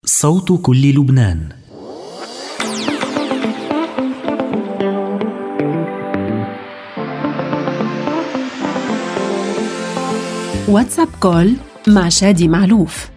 صوت كل لبنان. واتساب كول مع شادي معلوف.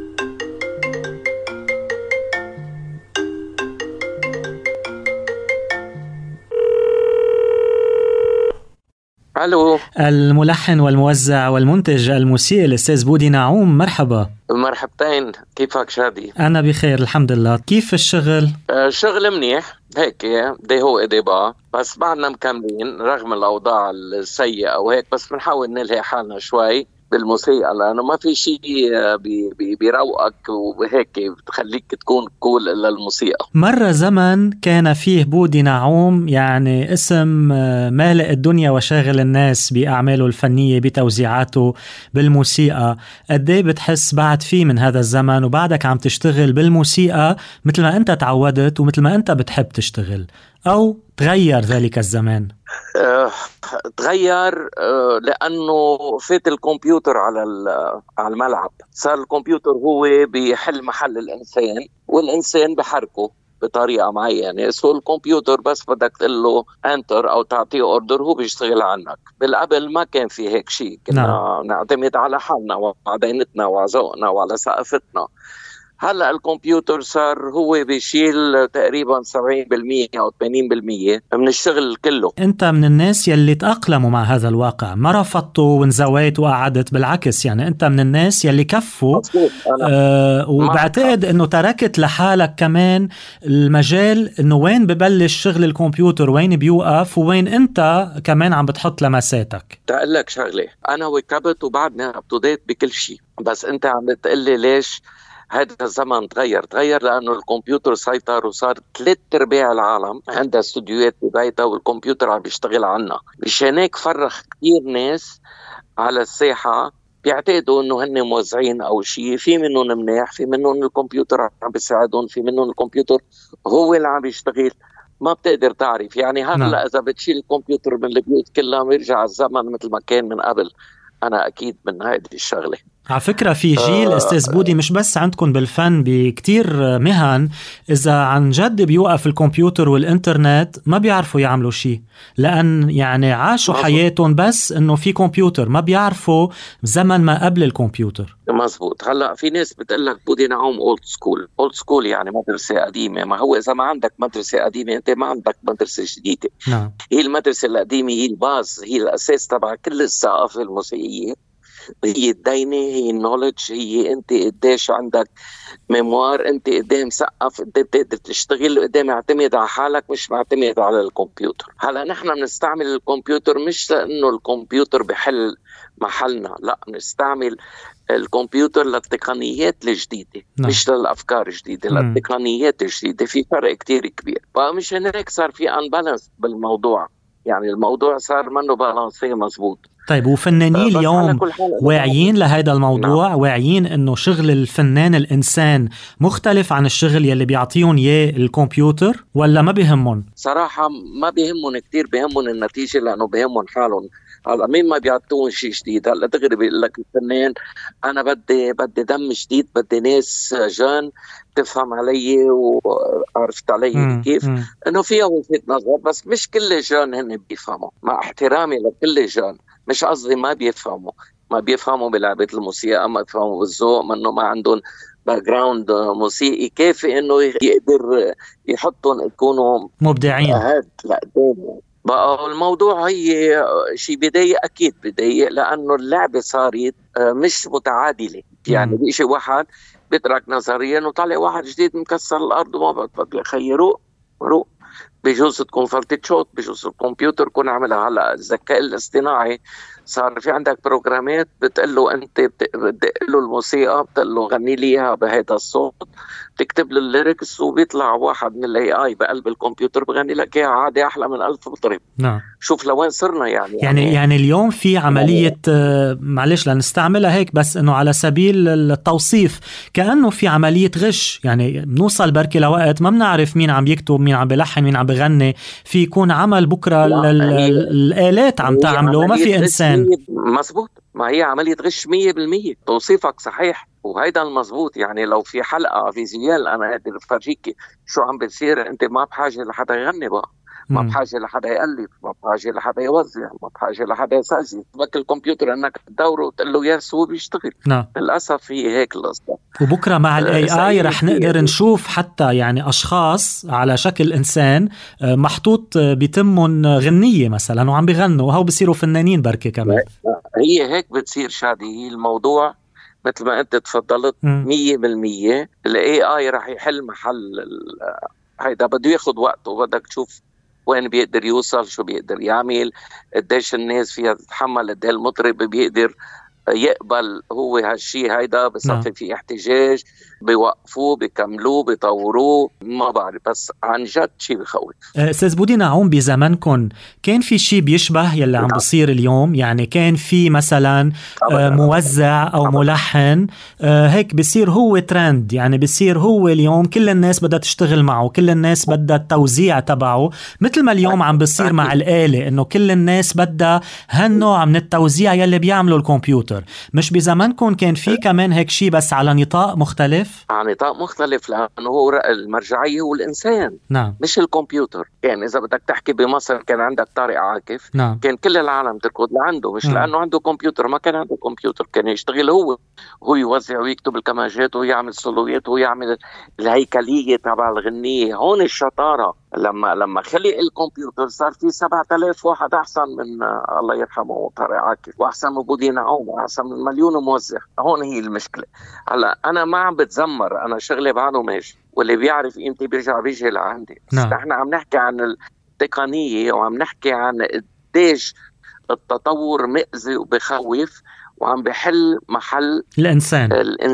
الو، الملحن والموزع والمنتج الموسيقي الأستاذ بودي نعوم، مرحبا. مرحبتين، كيفك شادي؟ أنا بخير الحمد لله. كيف الشغل؟ شغل منيح هيك، دي هو دي بقى، بس بعدنا مكملين رغم الأوضاع السيئة وهيك، بس بنحاول نلهي حالنا شوي بالموسيقى، لأنه ما في شيء بيروقك وهيك بتخليك تكون كول إلا الموسيقى. مرة زمن كان فيه بودي نعوم يعني اسم مالئ الدنيا وشاغل الناس بأعماله الفنية بتوزيعاته بالموسيقى. قديه بتحس بعد فيه من هذا الزمن وبعدك عم تشتغل بالموسيقى مثل ما أنت تعودت ومثل ما أنت بتحب تشتغل، أو تغير ذلك الزمان؟ تغير لأنه فات الكمبيوتر على الملعب. صار الكمبيوتر هو بيحل محل الإنسان، والإنسان بحركه بطريقة معينة. سو الكمبيوتر بس بدك تقول له انتر أو تعطيه اوردر هو بيشتغل عنك. بالقبل ما كان في هيك شيء، كنا نعتمد على حالنا وعلى دينتنا وعلى ذوقنا وعلى ثقافتنا. هلأ الكمبيوتر صار هو بيشيل تقريبا 70% أو 80% من الشغل كله. أنت من الناس يلي تأقلموا مع هذا الواقع، ما رفضتوا وانزويت وقعدت، بالعكس يعني أنت من الناس يلي كفوا. وبعتقد أنه تركت لحالك كمان المجال أنه وين ببلش شغل الكمبيوتر وين بيوقف وين أنت كمان عم بتحط لمساتك. تقول لك شغلة، أنا وكبت وبعدنا أبتديت بكل شيء، بس أنت عم بتقلي ليش هذا الزمن تغير لأنه الكمبيوتر سيطر، وصار 3/4 العالم عندها استوديوهات ببيتها والكمبيوتر عم بيشتغل عنها. مشان هيك فرخ كتير ناس على الساحة بيعتقدوا انه هن موزعين او شيء. في منهم منيح، في منهم الكمبيوتر عم بيساعدهم، في منهم الكمبيوتر هو اللي عم بيشتغل. ما بتقدر تعرف يعني. هلا اذا بتشيل الكمبيوتر من البيوت كلها ويرجع الزمن مثل ما كان من قبل، انا اكيد من هذه الشغله. على فكرة في جيل أستاذ بودي مش بس عندكم بالفن، بكتير مهن إذا عن جد بيوقف الكمبيوتر والإنترنت ما بيعرفوا يعملوا شيء، لأن يعني عاشوا حياتهم بس إنه في كمبيوتر، ما بيعرفوا زمن ما قبل الكمبيوتر. مزبوط. هلأ في ناس بتقلك بودي نعوم أولد سكول يعني مدرسة قديمة. ما هو إذا ما عندك مدرسة قديمة أنت ما عندك مدرسة جديدة. نعم. هي المدرسة القديمة هي الباز، هي الأساس تبع كل الثقافة الموسيقية، هي الدينة، هي النولج، هي انت قديش عندك ميموار، انت قدام مسقف، انت بتقدر تشتغل قدام معتمد على حالك مش معتمد على الكمبيوتر. هلا نحن بنستعمل الكمبيوتر مش لانه الكمبيوتر بحل محلنا، لا، بنستعمل الكمبيوتر للتقنيات الجديدة. مش للأفكار الجديدة، للتقنيات الجديدة. في فرق كتير كبير، فمش هيك صار في انبالانس بالموضوع. يعني الموضوع صار منه بالانسي مزبوط. طيب وفنانين اليوم واعيين لهذا الموضوع؟ نعم. واعيين انه شغل الفنان الانسان مختلف عن الشغل يلي بيعطيهم اياه الكمبيوتر، ولا ما بيهمهم؟ صراحة ما بيهمهم كتير، بيهمهم النتيجة لانه بيهمهم حالهم. هلا مين ما بيعطون شيء جديد. هلا تغري بيقول لك الفنان انا بدي دم جديد، بدي ناس جان تفهم علي وعرفت علي كيف. انه فيها وجهة نظر، بس مش كل جان هن بيفهموا. مع احترامي لكل جان، مش قصدي ما بيفهموا بلعبة الموسيقى، ما بيفهموا بالذوق، منه ما عندهم باك جراوند موسيقي كافي انه يقدر يحطهم يكونوا مبدعين. لا قدامه بقى. الموضوع هي شيء بضايق، اكيد بضايق، لانه اللعبة صارت مش متعادلة. يعني بيجي واحد بيترك نظريا وطلع واحد جديد مكسر الارض وما بتفكر خيروه روح. بيجوز تكون فلتة شوت، بيجوز الكمبيوتر يكون عملها. هلا الذكاء الاصطناعي صار في عندك بروجرامات بتقول له انت بتدق له الموسيقى، بتقول له غني لي اياها بهذا الصوت، تكتب له الليركس وبيطلع واحد من الاي اي بقلب الكمبيوتر بغني لك اياها عادي احلى من 1000 مطرب. نعم. شوف لوين صرنا يعني اليوم في عملية معلش لنستعملها هيك بس انه على سبيل التوصيف، كأنه في عملية غش. يعني بنوصل بركي لوقت ما بنعرف مين عم يكتب، مين عم بلحن، مين عم بغني. في يكون عمل بكرة الآلات عم تعمله، ما في إنسان. ما هي عملية غش 100%. توصيفك صحيح وهيدا المزبوط. يعني لو في حلقة فيزيوال أنا قادر أفرجيكي شو عم بتصير، أنت ما بحاجة لحدا يغني بقى، ما بحاجة لحدا يألف، ما بحاجة لحدا يوزع، ما بحاجة لحدا يسجل. بك الكمبيوتر انك تدوره وتقول له يس هو بيشتغل. نعم. للأسف هي هيك القصة. وبكرة مع الاي اي رح نقدر نشوف حتى يعني اشخاص على شكل انسان محطوط بيتمهم غنية مثلا وعم بيغنوا وهو بيصيروا فنانين بركة كمان. هي هيك بتصير شادي. هي الموضوع مثل ما انت تفضلت 100%. الاي اي رح يحل محل هيدا. بده ياخد وقته، بدك تشوف وين بيقدر يوصل، شو بيقدر يعمل، قديش الناس فيها تتحمل، قد المطرب بيقدر يقبل هو هالشي هيدا. بصفي في احتجاج بيوقفوه، بيكملوه، بيطوروه، ما بعرف. بس عن جد شي بخوف. أستاذ بودي نعوم، بزمنكن كان في شي بيشبه يلي عم بصير اليوم؟ يعني كان في مثلا موزع أو ملحن هيك بيصير هو ترند، يعني بيصير هو اليوم كل الناس بدها تشتغل معه، كل الناس بدها التوزيع تبعه، مثل ما اليوم عم بيصير مع الآلة إنه كل الناس بدها هالنوع من التوزيع يلي بيعمله الكمبيوتر. مش بزمنكن كان في كمان هيك شي بس على نطاق مختلف؟ على نطاق مختلف، لأنه هو المرجعية هو الإنسان. نعم. مش الكمبيوتر. يعني إذا بدك تحكي بمصر كان عندك طارق عاكف. نعم. كان كل العالم تركض لعنده، مش لأنه عنده كمبيوتر. ما كان عنده كمبيوتر، كان يشتغل هو يوزع ويكتب الكمانجات ويعمل سولويات ويعمل الهيكلية تبع الغنية. هون الشطارة. لما خلق الكمبيوتر صار في 7000 واحد أحسن من الله يرحمه طارق عاكف، وأحسن من بودي نعوم، وأحسن من مليون موزع. هون هي المشكلة. هلا أنا ما عم بتزمر، أنا شغلي بعده ماشي، واللي بيعرف قيمتي بيرجع بيجي لعندي. نعم. احنا عم نحكي عن التقنية وعم نحكي عن قديش التطور مأذي وبخوف، وعم بحل محل الإنسان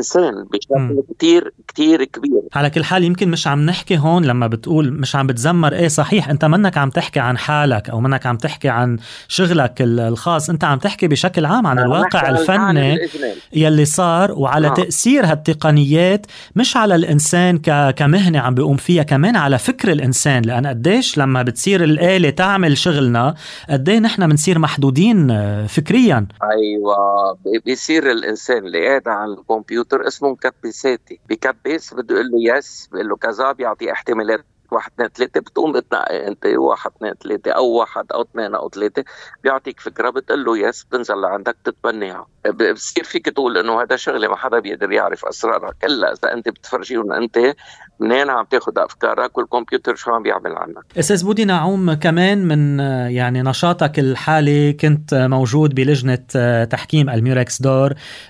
بشكل كتير كتير كبير. على كل حال يمكن مش عم نحكي هون لما بتقول مش عم بتزمر، ايه صحيح انت منك عم تحكي عن حالك او منك عم تحكي عن شغلك الخاص، انت عم تحكي بشكل عام عن الواقع الفني يلي صار وعلى تأثير هالتقنيات مش على الإنسان كمهنة عم بيقوم فيها، كمان على فكر الإنسان. لأن قديش لما بتصير الآلة تعمل شغلنا قديه نحن بنصير محدودين فكريا. أيوة، بيصير الإنسان اللي قاعد على الكمبيوتر اسمه مكبساتي. بكبس بده يقول له يس، بيقول له كذا، بيعطي احتمالات 1 2 3، بتقوم بتنقي انت 1 2 3 او 1 او 2 او 3، بيعطيك فكره، بتقول له يس، بتنزل لعندك تتبنيها. بصير فيك تقول انه هذا شغله ما حدا بيقدر يعرف اسرارك الا اذا انت بتفرجيهم انت منين عم تاخذ افكارك والكمبيوتر شو عم بيعمل عنك. استاذ بودي نعوم، كمان من يعني نشاطك الحالي كنت موجود بلجنه تحكيم الميوركس دور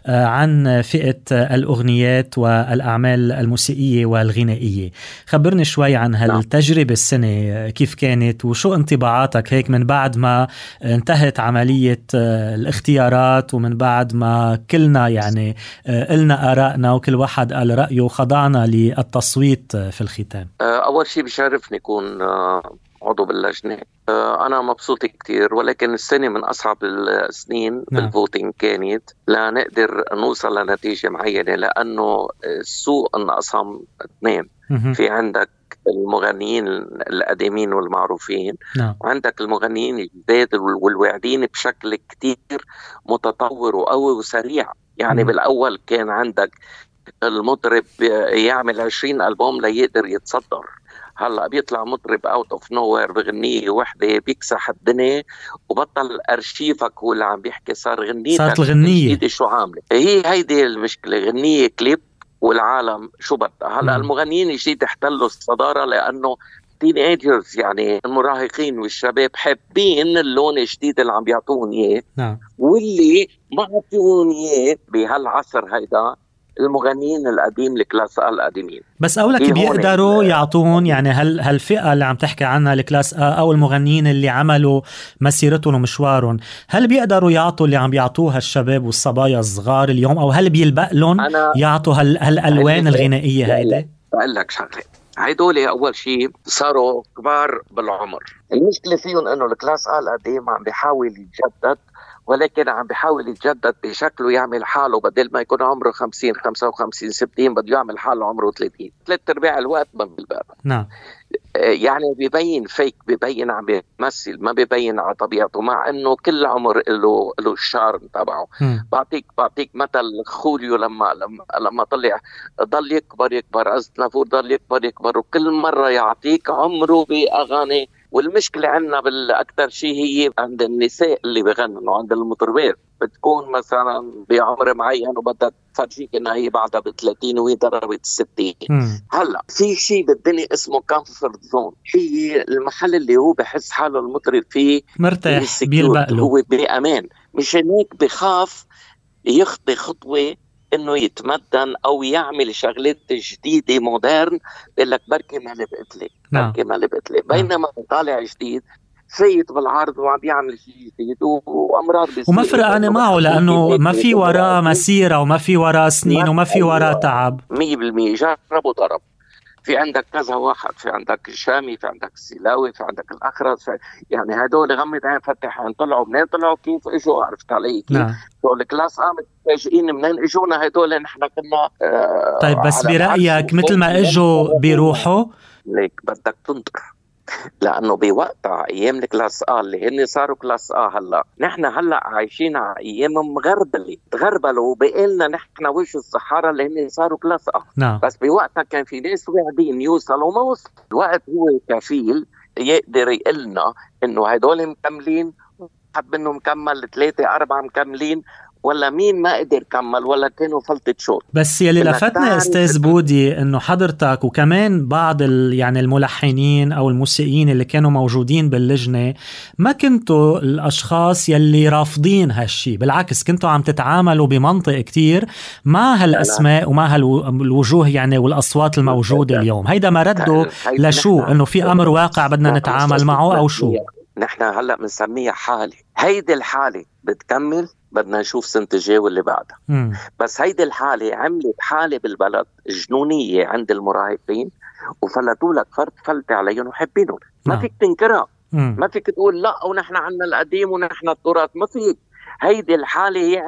عن فئه الاغنيات والاعمال الموسيقيه والغنائيه. خبرني شوي عن هالتجربه السنه، كيف كانت وشو انطباعاتك هيك من بعد ما انتهت عمليه الاختيارات ومن بعد ما كلنا يعني قلنا آرائنا وكل واحد قال رأيه وخضعنا للتصويت في الختام؟ أول شيء بشرفني أكون عضو باللجنة. أنا مبسوط كتير، ولكن السنة من أصعب السنين بالفوتينج كانت لنقدر نوصل لنتيجة معينة، لأنه السوق انقسم 2. في عندك المغنيين القديمين والمعروفين، وعندك المغنيين الجداد والواعدين بشكل كتير متطور وقوي وسريع. يعني بالأول كان عندك المطرب يعمل 20 ألبوم ليقدر يتصدر. هلأ بيطلع مطرب اوت اوف نوير بغنية وحدة بيكسح الدنيا وبطل أرشيفك هو اللي عم بيحكي، صار غنيتك صارت الغنية شو عاملة. هيدي المشكلة، غنية كليب والعالم شو بدها. هلأ المغنيين الجديد احتلوا الصدارة لأنه تين ايجرز، يعني المراهقين والشباب حابين اللون الجديد اللي عم بيعطوهم اياه، واللي ما عطوهم اياه بهالعصر هيدا المغنيين القديم الكلاس A القديمين. بس أولك بيقدروا يعطون يعني هالفئة اللي عم تحكي عنها الكلاس A أو المغنيين اللي عملوا مسيرتهم ومشوارهم، هل بيقدروا يعطوا اللي عم بيعطوها الشباب والصبايا الصغار اليوم، أو هل بيلبق لهم يعطوا هالألوان الغنائية هيدا؟ بقول لك شغلة، هيدولي أول شيء صاروا كبار بالعمر. المشكلة فيهم أنه الكلاس A القديم عم بيحاول يتجدد، ولكن عم بيحاول يتجدد بشكله يعمل حاله بدل ما يكون عمره 50 55 60 بده يعمل حاله عمره 30 3/4 الوقت ما بالباب. يعني بيبين فيك، بيبين عم بيمثل، ما بيبين على طبيعته، مع انه كل عمر له الشارم تبعه. بعطيك مثل خوليو لما طلع ضل يكبر أزنافور ضل يكبر وكل مرة يعطيك عمره بأغاني. والمشكلة عندنا بالأكثر شيء هي عند النساء اللي بغنوا، عند المطربات بتكون مثلا بعمر معين وبدها تفرجيك انها هي بعدها ب30 وهي ضربت 60. هلا في شيء بالدنيا اسمه كومفورت زون، هي المحل اللي هو بحس حاله المطرب فيه مرتاح بيلبق له، هو بأمان. مشان هيك بخاف يخطي خطوة انه يتمدن او يعمل شغلات جديدة مودرن، بيقول لك بركي ما لبقت لي، بركي ما لبقت لي. بينما طالع جديد فايت بالعرض وعم بيعمل شيء جديد وامراض بيصير وما فرقانه معه، لانه ما في وراه مسيره وما في وراه سنين وما في وراه تعب. 100% جرب وضرب. في عندك كذا واحد، في عندك الشامي، في عندك السلاوي، في عندك الأخرس، يعني هدول غمض عين فتح عين. طلعوا منين؟ طلعوا كيف اجوا؟ عرفت علي كيف؟ دول كلاس متفاجئين منين اجونا هدول؟ نحن كنا طيب بس برأيك مثل ما اجوا بيروحوا؟ ليك بدك تنطر، لانه بوقتها ايام الكلاس اللي هن صاروا كلاس هلا نحن هلا عايشين على ايام مغربله، تغربلوا وبقينا نحن وش الصحراء اللي هن صاروا كلاس بس بوقتها كان في ناس واعدين يوصلوا ما وصلوا. الوقت هو كفيل يقدر يقلنا انه هدول مكملين، حد منهم مكمل 3-4 مكملين، ولا مين ما قدر كمل، ولا كانوا فلتة شوط. بس يلي لفتنا استاذ بودي انه حضرتك وكمان بعض يعني الملحنين او الموسيقيين اللي كانوا موجودين باللجنة ما كنتوا الاشخاص يلي رافضين هالشي، بالعكس كنتوا عم تتعاملوا بمنطق كتير مع هالاسماء ومع هالوجوه يعني والاصوات الموجودة اليوم. هيدا ما رده لشو؟ انه في امر واقع بدنا نتعامل معه او شو؟ نحن هلا بنسميها حالة. هيدي الحالة بتكمل، بدنا نشوف سنة الجاي واللي بعدها. بس هيدي الحالة عملت حالة بالبلد جنونية عند المراهقين، وفلتوا لك فلت عليهم وحبينهم. ما فيك تنكرها، ما فيك تقول لا ونحن عنا القديم ونحن التراث، ما فيك. هيدي الحالة هي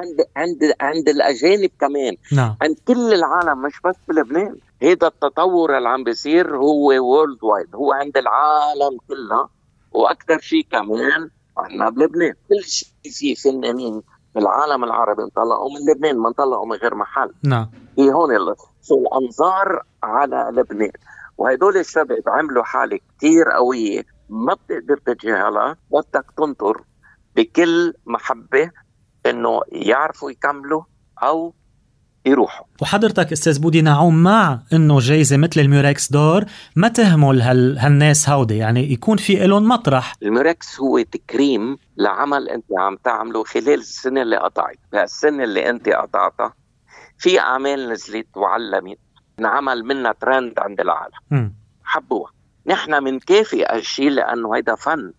عند الأجانب كمان، عند كل العالم مش بس بلبنان. هيدا التطور اللي عم بيصير هو وورلد وايد، هو عند العالم كلها، وأكثر شيء كمان عنا بلبنان. كل شيء فنانين في العالم العربي انطلقوا من لبنان، ما انطلقوا من غير محل. هي هون الأنظار على لبنان، وهدول الشباب عملوا حالة كتير قوية ما بتقدر تتجاهلها. بدك تنطر بكل محبة انه يعرفوا يكملوا او يروحوا. وحضرتك استاذ بودي نعوم مع انه جايزة مثل الميوركس دور ما تهمل هالناس هودي، يعني يكون في إلهم مطرح. الميوركس هو تكريم لعمل انت عم تعمله خلال السنة اللي قطعت. بهالسنة اللي انت قطعتها في اعمال نزلت وعلمت، نعمل منها ترند عند العالم، حبوها. نحن منكافئ هالشيء لانه هيدا فن.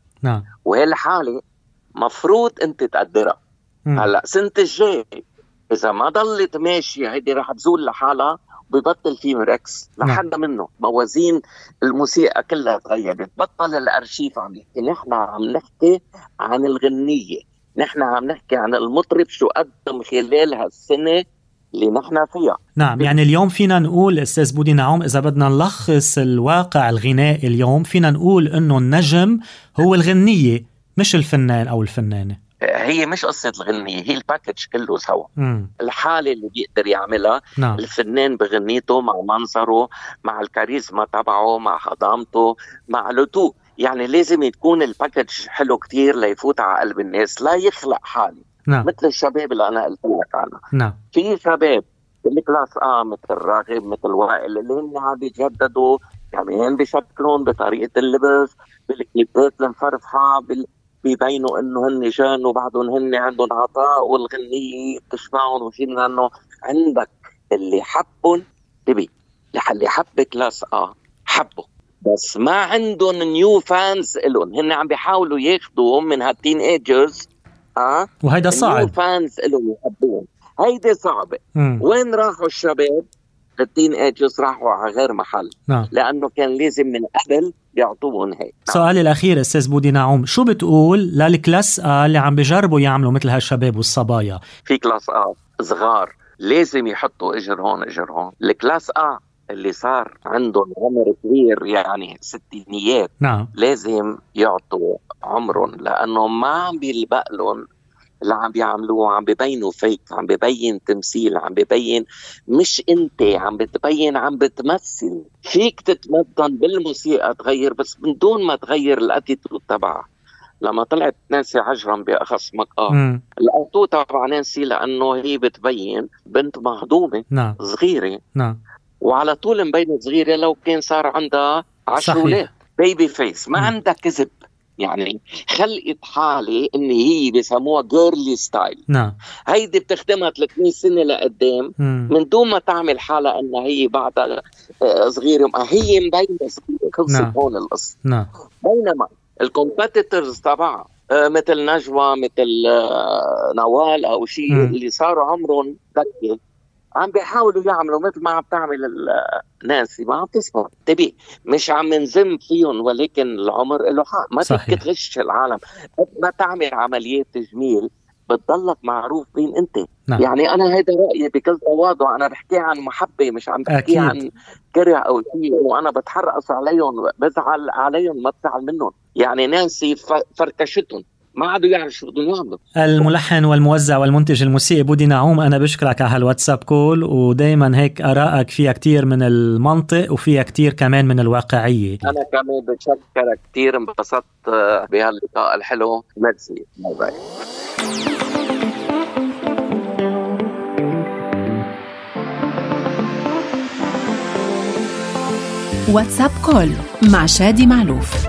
وهالحالة مفروض انت تقدرها. هلا سنة الجاي إذا ما ضلت ماشية هيدي رح تزول لحالها وبيبطل في ميوركس لحد منه. موازين الموسيقى كلها تغيرت، بطل الأرشيف عم يحكي. نحن عم نحكي عن الغنية، نحن عم نحكي عن المطرب شو قدم خلال هالسنة اللي نحن فيها. نعم، يعني اليوم فينا نقول استاذ بودي نعوم إذا بدنا نلخص الواقع الغنائي اليوم فينا نقول إنه النجم هو الغنية مش الفنان أو الفنانة. هي مش قصة الغنية، هي الباكج كله سوا. الحالة اللي بيقدر يعملها الفنان بغنيته، مع منظره، مع الكاريزما تبعه، مع حضامته، مع لتو. يعني لازم تكون الباكج حلو كتير ليفوت على قلب الناس، لا يخلق حالة. مثل الشباب اللي أنا قلت لك عنها. في شباب بالكلاس مثل راغب، مثل وائل، اللي هن عم يتجددوا كمان بشكلهم، بطريقة اللبس، بالكليبات المفرفحة، بيبينوا انه هن جان وبعدهم هن عندهم عطاء والغنية بتشبعهم وشيء. لانه عندك اللي حبهم تبي، اللي حب كلاس حبه، بس ما عندهم نيو فانز إلهم. هن عم بيحاولوا ياخدوا من هالتين ايجرز وهيدا صعب، نيو فانز إلهم يحبوهم. هيدا صعبة. وين راحوا الشباب؟ التين ايجرز راحوا على غير محل. لأنه كان لازم من قبل يعطوهم هيك. سؤالي الأخير أستاذ بودي نعوم، شو بتقول للكلاس اللي عم بيجربوا يعملوا مثل هالشباب والصبايا؟ في كلاس صغار لازم يحطوا اجر هون اجر هون. الكلاس اللي صار عندهم عمر كبير يعني ستينيات نعم. لازم يعطوا عمرهم، لأنهم ما عم بيلبق لهم اللي عم بيعملوه، عم بيبينوا فيك، عم بيبين تمثيل، عم بيبين مش انت عم بتبين، عم بتمثل. فيك تتمدن بالموسيقى تغير، بس من دون ما تغير الاتيتود تبعها. لما طلعت نانسي عجرم بأخص مقام لقطوه تبع نانسي لأنه هي بتبين بنت مهضومة نعم. صغيرة، نعم. وعلى طول مبينة صغيرة لو كان صار عندها 10 صحيح. أولاد، بيبي فيس، ما عندها كذب. يعني خلقت حالة إن هي بيسموها جيرلي ستايل. نعم. هيدي بتخدمها 300 سنة لقدام من دون ما تعمل حالة إنها هي بعدها صغيرة. ما هي مبينة صغيرة، خلصت هون القصة. نعم. بينما الكومبيتيتورز تبعها مثل نجوى، مثل نوال أو شيء اللي صاروا عمرهم دكة، عم بيحاولوا يعملوا مثل ما عم تعمل نانسي، ما عم تصبر. تبي مش عم نذم فيهم، ولكن العمر له حق. ما فيك تغش العالم. ما تعمل عمليات تجميل بتضلك معروف مين انت. نعم. يعني انا هيدا رايي بكل تواضع، انا بحكي عن محبه، مش عم بحكي عن كره او شيء. وانا بتحرقص عليهم، بزعل عليهم، ما بزعل منهم. يعني نانسي فركشتهم، ما عادوا يعرفوا شو بدهم يعملوا. الملحن والموزع والمنتج الموسيقي بودي نعوم، أنا بشكرك على هالواتساب كول، ودايما هيك آرائك فيها كتير من المنطق وفيها كتير كمان من الواقعية. أنا كمان بشكرك كتير، انبسطت بهاللقاء الحلو. ميرسي. باي. واتساب كول مع شادي معلوف.